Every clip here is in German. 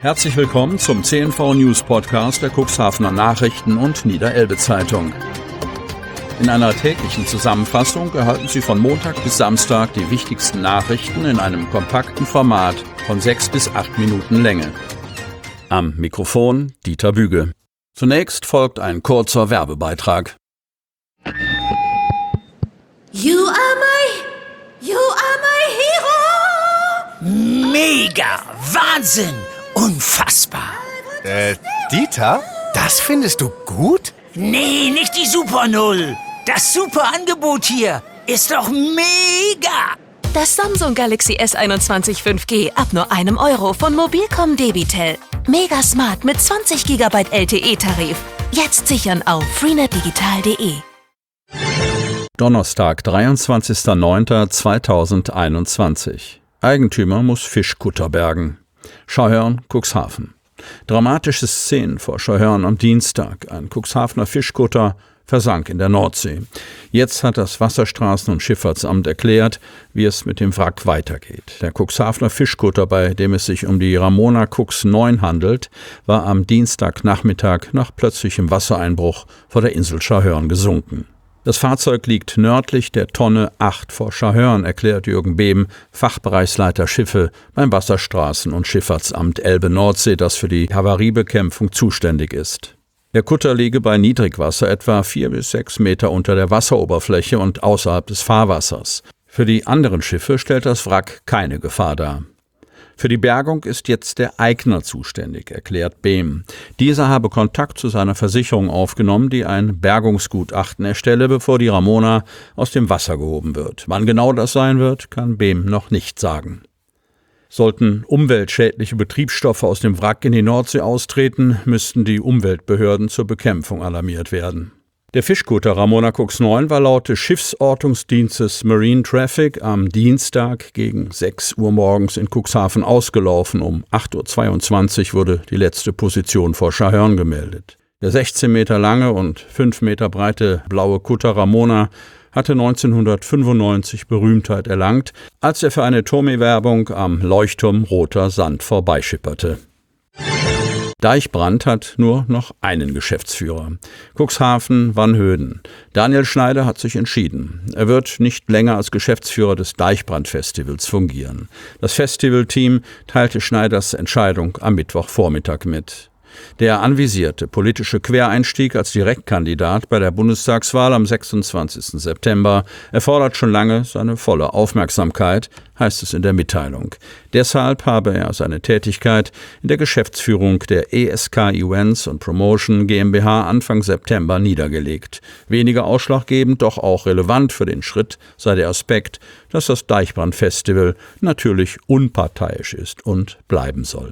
Herzlich willkommen zum CNV News Podcast der Cuxhavener Nachrichten und Niederelbe Zeitung. In einer täglichen Zusammenfassung erhalten Sie von Montag bis Samstag die wichtigsten Nachrichten in einem kompakten Format von 6 bis 8 Minuten Länge. Am Mikrofon Dieter Büge. Zunächst folgt ein kurzer Werbebeitrag. You are my hero! Mega! Wahnsinn! Unfassbar! Dieter? Das findest du gut? Nee, nicht die Super Null! Das super Angebot hier ist doch mega! Das Samsung Galaxy S21 5G ab nur €1 von Mobilcom Debitel. Mega smart mit 20 GB LTE-Tarif. Jetzt sichern auf freenetdigital.de. Donnerstag, 23.09.2021. Eigentümer muss Fischkutter bergen. Schauhörn, Cuxhaven. Dramatische Szenen vor Schauhörn am Dienstag. Ein Cuxhavener Fischkutter versank in der Nordsee. Jetzt hat das Wasserstraßen- und Schifffahrtsamt erklärt, wie es mit dem Wrack weitergeht. Der Cuxhavener Fischkutter, bei dem es sich um die Ramona Cux 9 handelt, war am Dienstagnachmittag nach plötzlichem Wassereinbruch vor der Insel Schauhörn gesunken. Das Fahrzeug liegt nördlich der Tonne 8 vor Schauhörn, erklärt Jürgen Behm, Fachbereichsleiter Schiffe beim Wasserstraßen- und Schifffahrtsamt Elbe-Nordsee, das für die Havariebekämpfung zuständig ist. Der Kutter liege bei Niedrigwasser etwa 4 bis 6 Meter unter der Wasseroberfläche und außerhalb des Fahrwassers. Für die anderen Schiffe stellt das Wrack keine Gefahr dar. Für die Bergung ist jetzt der Eigner zuständig, erklärt Behm. Dieser habe Kontakt zu seiner Versicherung aufgenommen, die ein Bergungsgutachten erstelle, bevor die Ramona aus dem Wasser gehoben wird. Wann genau das sein wird, kann Behm noch nicht sagen. Sollten umweltschädliche Betriebsstoffe aus dem Wrack in die Nordsee austreten, müssten die Umweltbehörden zur Bekämpfung alarmiert werden. Der Fischkutter Ramona Cux 9 war laut des Schiffsortungsdienstes Marine Traffic am Dienstag gegen 6 Uhr morgens in Cuxhaven ausgelaufen. Um 8.22 Uhr wurde die letzte Position vor Schauhörn gemeldet. Der 16 Meter lange und 5 Meter breite blaue Kutter Ramona hatte 1995 Berühmtheit erlangt, als er für eine Tourmee-Werbung am Leuchtturm Roter Sand vorbeischipperte. Deichbrand hat nur noch einen Geschäftsführer. Cuxhaven Vanhöden. Daniel Schneider hat sich entschieden. Er wird nicht länger als Geschäftsführer des Deichbrand-Festivals fungieren. Das Festivalteam teilte Schneiders Entscheidung am Mittwochvormittag mit. Der anvisierte politische Quereinstieg als Direktkandidat bei der Bundestagswahl am 26. September erfordert schon lange seine volle Aufmerksamkeit, heißt es in der Mitteilung. Deshalb habe er seine Tätigkeit in der Geschäftsführung der ESK Events und Promotion GmbH Anfang September niedergelegt. Weniger ausschlaggebend, doch auch relevant für den Schritt sei der Aspekt, dass das Deichbrand-Festival natürlich unparteiisch ist und bleiben soll.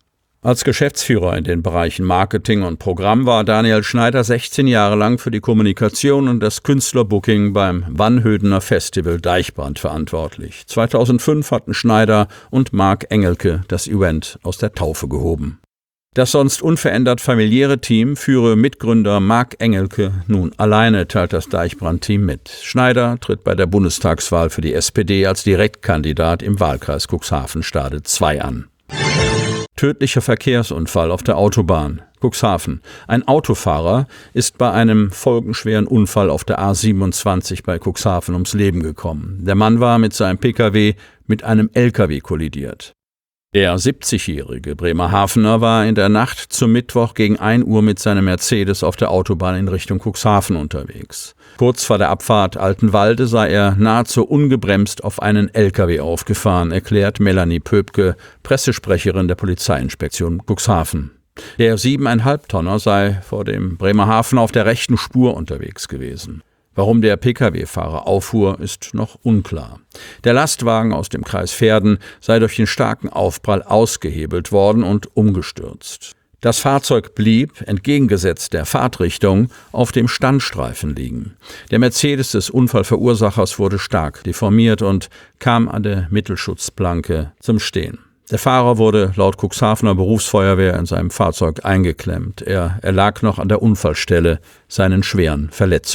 Als Geschäftsführer in den Bereichen Marketing und Programm war Daniel Schneider 16 Jahre lang für die Kommunikation und das Künstlerbooking beim Vanhödener Festival Deichbrand verantwortlich. 2005 hatten Schneider und Marc Engelke das Event aus der Taufe gehoben. Das sonst unverändert familiäre Team führe Mitgründer Marc Engelke nun alleine, teilt das Deichbrand-Team mit. Schneider tritt bei der Bundestagswahl für die SPD als Direktkandidat im Wahlkreis Cuxhaven-Stade 2 an. Tödlicher Verkehrsunfall auf der Autobahn. Cuxhaven. Ein Autofahrer ist bei einem folgenschweren Unfall auf der A27 bei Cuxhaven ums Leben gekommen. Der Mann war mit seinem Pkw mit einem Lkw kollidiert. Der 70-jährige Bremerhavener war in der Nacht zum Mittwoch gegen 1 Uhr mit seinem Mercedes auf der Autobahn in Richtung Cuxhaven unterwegs. Kurz vor der Abfahrt Altenwalde sei er nahezu ungebremst auf einen Lkw aufgefahren, erklärt Melanie Pöbke, Pressesprecherin der Polizeiinspektion Cuxhaven. Der 7,5 Tonner sei vor dem Bremerhaven auf der rechten Spur unterwegs gewesen. Warum der Pkw-Fahrer auffuhr, ist noch unklar. Der Lastwagen aus dem Kreis Verden sei durch den starken Aufprall ausgehebelt worden und umgestürzt. Das Fahrzeug blieb, entgegengesetzt der Fahrtrichtung, auf dem Standstreifen liegen. Der Mercedes des Unfallverursachers wurde stark deformiert und kam an der Mittelschutzplanke zum Stehen. Der Fahrer wurde laut Cuxhavener Berufsfeuerwehr in seinem Fahrzeug eingeklemmt. Er erlag noch an der Unfallstelle seinen schweren Verletzungen.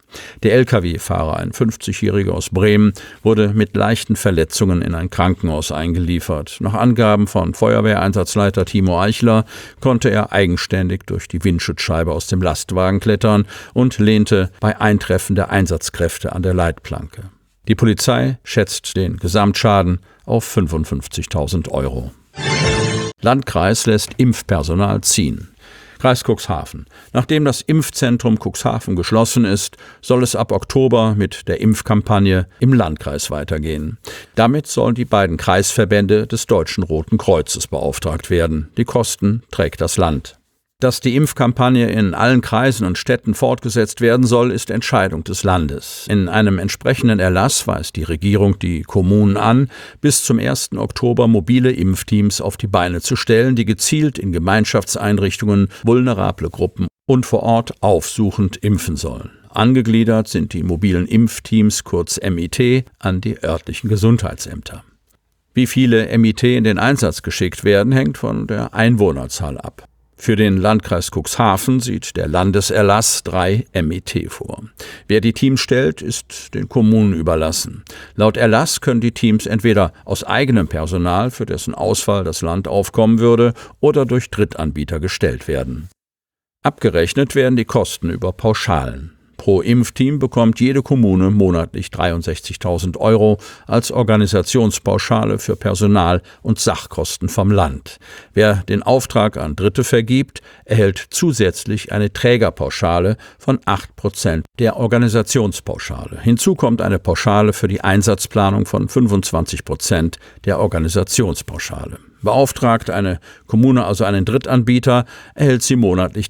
Der Lkw-Fahrer, ein 50-Jähriger aus Bremen, wurde mit leichten Verletzungen in ein Krankenhaus eingeliefert. Nach Angaben von Feuerwehreinsatzleiter Timo Eichler konnte er eigenständig durch die Windschutzscheibe aus dem Lastwagen klettern und lehnte bei Eintreffen der Einsatzkräfte an der Leitplanke. Die Polizei schätzt den Gesamtschaden auf 55.000 €. Landkreis lässt Impfpersonal ziehen. Kreis Cuxhaven. Nachdem das Impfzentrum Cuxhaven geschlossen ist, soll es ab Oktober mit der Impfkampagne im Landkreis weitergehen. Damit sollen die beiden Kreisverbände des Deutschen Roten Kreuzes beauftragt werden. Die Kosten trägt das Land. Dass die Impfkampagne in allen Kreisen und Städten fortgesetzt werden soll, ist Entscheidung des Landes. In einem entsprechenden Erlass weist die Regierung die Kommunen an, bis zum 1. Oktober mobile Impfteams auf die Beine zu stellen, die gezielt in Gemeinschaftseinrichtungen vulnerable Gruppen und vor Ort aufsuchend impfen sollen. Angegliedert sind die mobilen Impfteams, kurz MIT, an die örtlichen Gesundheitsämter. Wie viele MIT in den Einsatz geschickt werden, hängt von der Einwohnerzahl ab. Für den Landkreis Cuxhaven sieht der Landeserlass 3 MIT vor. Wer die Teams stellt, ist den Kommunen überlassen. Laut Erlass können die Teams entweder aus eigenem Personal, für dessen Ausfall das Land aufkommen würde, oder durch Drittanbieter gestellt werden. Abgerechnet werden die Kosten über Pauschalen. Pro Impfteam bekommt jede Kommune monatlich 63.000 € als Organisationspauschale für Personal und Sachkosten vom Land. Wer den Auftrag an Dritte vergibt, erhält zusätzlich eine Trägerpauschale von 8% der Organisationspauschale. Hinzu kommt eine Pauschale für die Einsatzplanung von 25% der Organisationspauschale. Beauftragt eine Kommune also einen Drittanbieter, erhält sie monatlich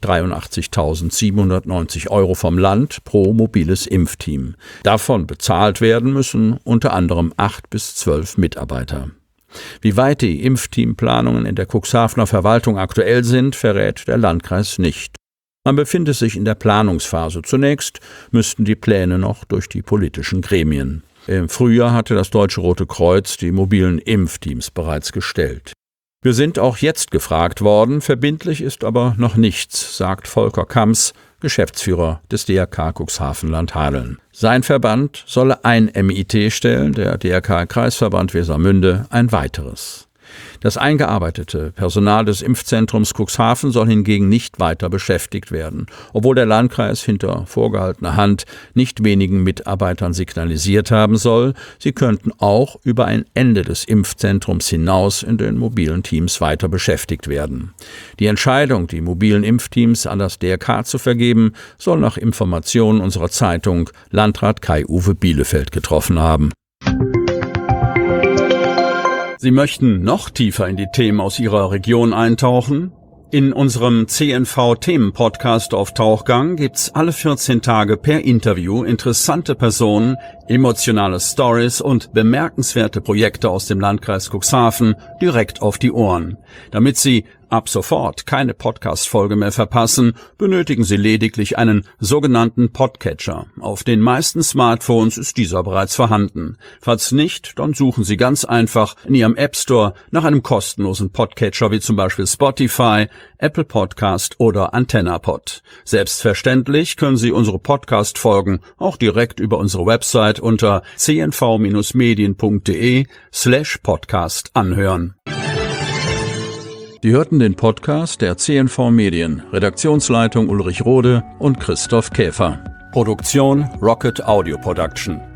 83.790 € vom Land pro mobiles Impfteam. Davon bezahlt werden müssen unter anderem 8 bis 12 Mitarbeiter. Wie weit die Impfteamplanungen in der Cuxhavener Verwaltung aktuell sind, verrät der Landkreis nicht. Man befinde sich in der Planungsphase. Zunächst müssten die Pläne noch durch die politischen Gremien. Im Frühjahr hatte das Deutsche Rote Kreuz die mobilen Impfteams bereits gestellt. Wir sind auch jetzt gefragt worden, verbindlich ist aber noch nichts, sagt Volker Kamps, Geschäftsführer des DRK Cuxhaven-Land Hadeln. Sein Verband solle ein MIT stellen, der DRK-Kreisverband Wesermünde ein weiteres. Das eingearbeitete Personal des Impfzentrums Cuxhaven soll hingegen nicht weiter beschäftigt werden, obwohl der Landkreis hinter vorgehaltener Hand nicht wenigen Mitarbeitern signalisiert haben soll, sie könnten auch über ein Ende des Impfzentrums hinaus in den mobilen Teams weiter beschäftigt werden. Die Entscheidung, die mobilen Impfteams an das DRK zu vergeben, soll nach Informationen unserer Zeitung Landrat Kai-Uwe Bielefeld getroffen haben. Sie möchten noch tiefer in die Themen aus Ihrer Region eintauchen? In unserem CNV-Themen-Podcast auf Tauchgang gibt's alle 14 Tage per Interview interessante Personen, emotionale Stories und bemerkenswerte Projekte aus dem Landkreis Cuxhaven direkt auf die Ohren. Damit Sie ab sofort keine Podcast-Folge mehr verpassen, benötigen Sie lediglich einen sogenannten Podcatcher. Auf den meisten Smartphones ist dieser bereits vorhanden. Falls nicht, dann suchen Sie ganz einfach in Ihrem App Store nach einem kostenlosen Podcatcher wie zum Beispiel Spotify, Apple Podcast oder AntennaPod. Selbstverständlich können Sie unsere Podcast-Folgen auch direkt über unsere Website unter cnv-medien.de/podcast anhören. Sie hörten den Podcast der CNV Medien, Redaktionsleitung Ulrich Rode und Christoph Käfer. Produktion Rocket Audio Production.